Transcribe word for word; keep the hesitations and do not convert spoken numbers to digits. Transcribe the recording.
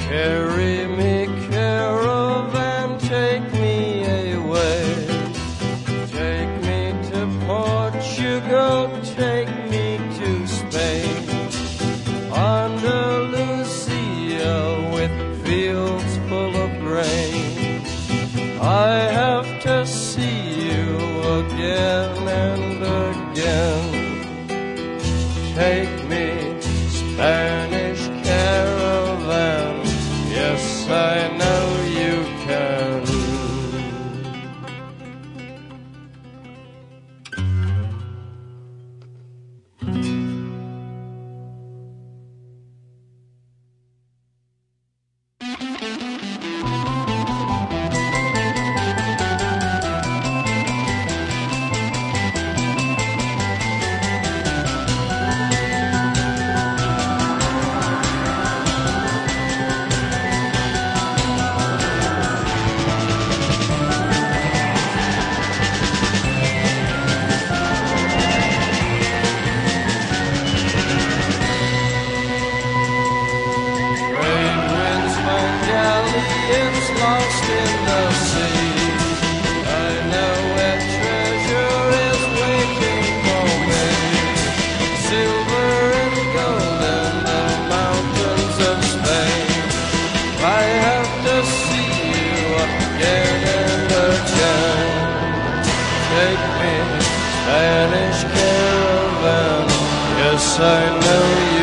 Carry me, caravan, take me away. Take me to Portugal, take me to Spain. Andalusia with fields full of grain. I have to see you again and again. Take me, Spanish caravan, yes, I know you can. It's lost in the sea. I know where treasure is waiting for me. Silver and gold in the mountains of Spain. I have to see you again and again. Take me, Spanish caravan, yes, I know you